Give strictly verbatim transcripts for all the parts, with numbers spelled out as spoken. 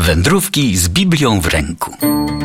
Wędrówki z Biblią w ręku.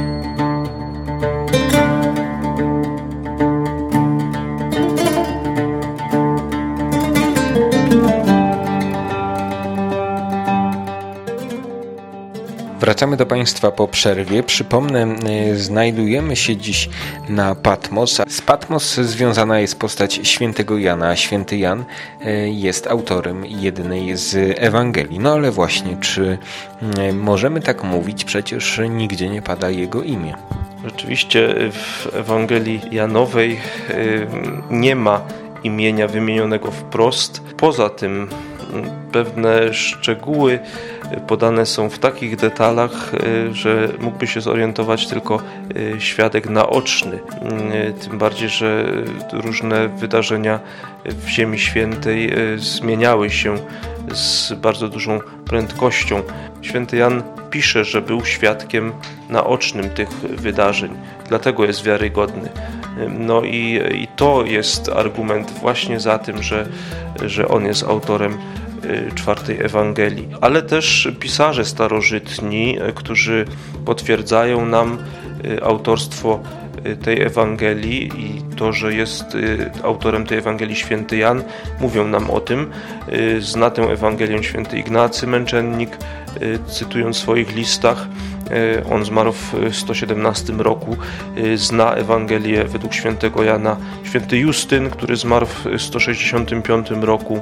Wracamy do Państwa po przerwie. Przypomnę, znajdujemy się dziś na Patmos. Z Patmos związana jest postać świętego Jana. Święty Jan jest autorem jednej z Ewangelii. No ale właśnie, czy możemy tak mówić? Przecież nigdzie nie pada jego imię. Rzeczywiście w Ewangelii Janowej nie ma imienia wymienionego wprost. Poza tym pewne szczegóły podane są w takich detalach, że mógłby się zorientować tylko świadek naoczny. Tym bardziej, że różne wydarzenia w Ziemi Świętej zmieniały się z bardzo dużą prędkością. Święty Jan pisze, że był świadkiem naocznym tych wydarzeń, dlatego jest wiarygodny. No i, i to jest argument właśnie za tym, że, że on jest autorem czwartej Ewangelii. Ale też pisarze starożytni, którzy potwierdzają nam autorstwo tej Ewangelii i to, że jest autorem tej Ewangelii święty Jan, mówią nam o tym. Zna tę Ewangelię święty Ignacy Męczennik, cytując w swoich listach. On zmarł w sto siedemnastym roku. Zna Ewangelię według świętego Jana święty Justyn, który zmarł w sto sześćdziesiątym piątym roku.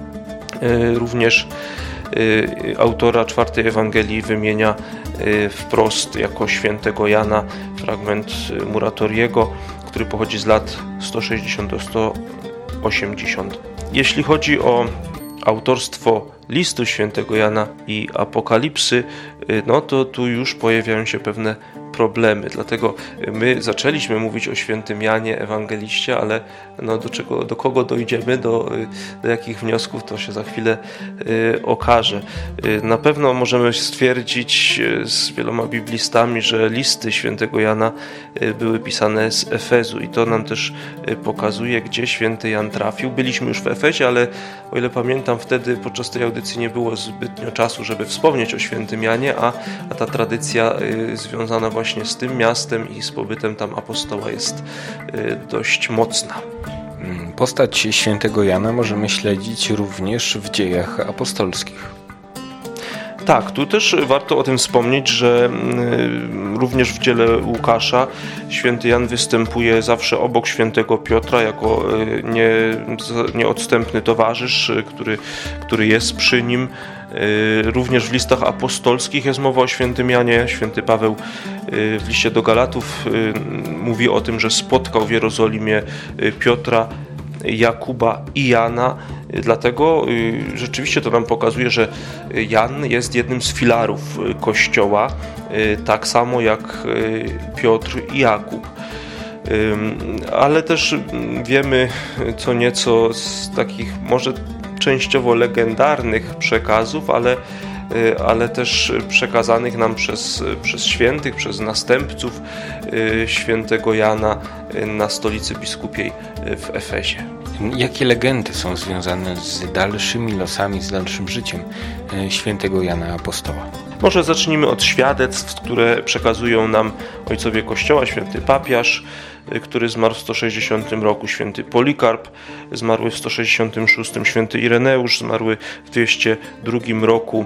Również autora czwartej Ewangelii wymienia wprost jako świętego Jana fragment Muratoriego, który pochodzi z lat sto sześćdziesiąt do sto osiemdziesiąt. Jeśli chodzi o autorstwo listu świętego Jana i Apokalipsy, no to tu już pojawiają się pewne problemy. Dlatego my zaczęliśmy mówić o świętym Janie Ewangeliście, ale no do, czego, do kogo dojdziemy, do, do jakich wniosków, to się za chwilę y, okaże. Y, na pewno możemy stwierdzić y, z wieloma biblistami, że listy świętego Jana y, były pisane z Efezu i to nam też y, pokazuje, gdzie święty Jan trafił. Byliśmy już w Efezie, ale o ile pamiętam, wtedy podczas tej audycji nie było zbytnio czasu, żeby wspomnieć o świętym Janie, a, a ta tradycja y, związana właśnie z tym miastem i z pobytem tam apostoła jest dość mocna. Postać świętego Jana możemy śledzić również w dziejach apostolskich. Tak, tu też warto o tym wspomnieć, że również w dziele Łukasza święty Jan występuje zawsze obok świętego Piotra jako nie, nieodstępny towarzysz, który, który jest przy nim. Również w listach apostolskich jest mowa o świętym Janie. Święty Paweł w liście do Galatów mówi o tym, że spotkał w Jerozolimie Piotra, Jakuba i Jana. Dlatego rzeczywiście to nam pokazuje, że Jan jest jednym z filarów Kościoła, tak samo jak Piotr i Jakub. Ale też wiemy co nieco z takich może częściowo legendarnych przekazów, ale, ale też przekazanych nam przez, przez świętych, przez następców świętego Jana na stolicy biskupiej w Efezie. Jakie legendy są związane z dalszymi losami, z dalszym życiem świętego Jana Apostoła? Może zacznijmy od świadectw, które przekazują nam ojcowie Kościoła, święty Papiasz, który zmarł w sto sześćdziesiątym roku, święty Polikarp, zmarły w sto sześćdziesiątym szóstym, święty Ireneusz, zmarły w dwieście drugim roku.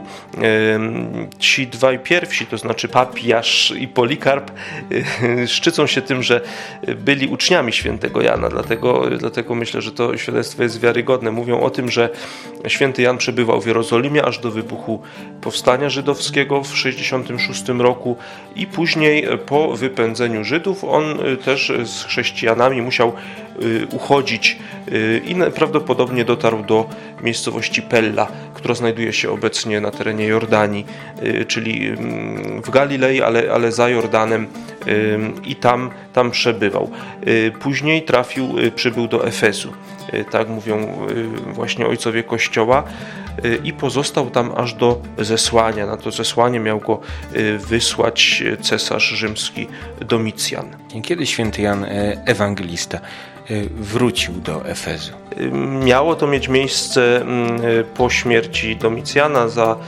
Ci dwaj pierwsi, to znaczy Papiasz i Polikarp, szczycą się tym, że byli uczniami świętego Jana, dlatego, dlatego myślę, że to świadectwo jest wiarygodne. Mówią o tym, że święty Jan przebywał w Jerozolimie aż do wybuchu powstania żydowskiego w sześćdziesiątym szóstym roku i później po wypędzeniu Żydów on też z chrześcijanami musiał uchodzić i prawdopodobnie dotarł do miejscowości Pella, która znajduje się obecnie na terenie Jordanii, czyli w Galilei, ale, ale za Jordanem i tam, tam przebywał. Później trafił, przybył do Efezu. Tak mówią właśnie ojcowie Kościoła i pozostał tam aż do zesłania. Na to zesłanie miał go wysłać cesarz rzymski Domicjan. Kiedy święty Jan Ewangelista wrócił do Efezu? Miało to mieć miejsce po śmierci Domicjana za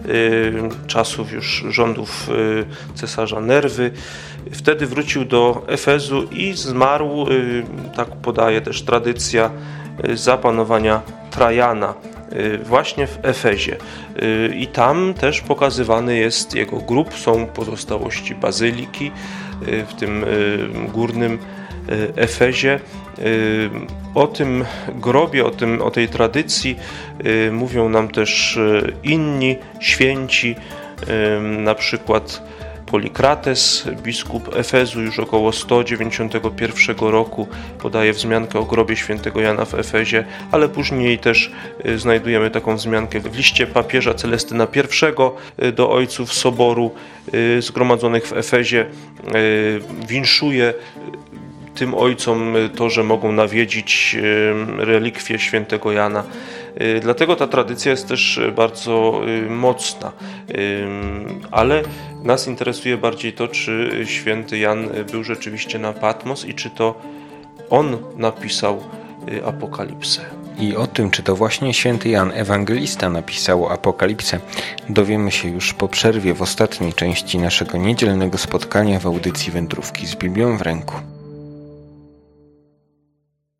czasów już rządów cesarza Nerwy. Wtedy wrócił do Efezu i zmarł, tak podaje też tradycja, za panowania Trajana właśnie w Efezie. I tam też pokazywany jest jego grób, są pozostałości bazyliki w tym górnym Efezie. O tym grobie, o, tym, o tej tradycji mówią nam też inni święci, na przykład Polikrates, biskup Efezu, już około sto dziewięćdziesiątego pierwszego roku podaje wzmiankę o grobie świętego Jana w Efezie, ale później też znajdujemy taką wzmiankę w liście papieża Celestyna I do ojców Soboru zgromadzonych w Efezie. Winszuje tym ojcom to, że mogą nawiedzić relikwie świętego Jana. Dlatego ta tradycja jest też bardzo mocna, ale nas interesuje bardziej to, czy święty Jan był rzeczywiście na Patmos i czy to on napisał Apokalipsę. I o tym, czy to właśnie święty Jan Ewangelista napisał Apokalipsę, dowiemy się już po przerwie w ostatniej części naszego niedzielnego spotkania w audycji Wędrówki z Biblią w ręku.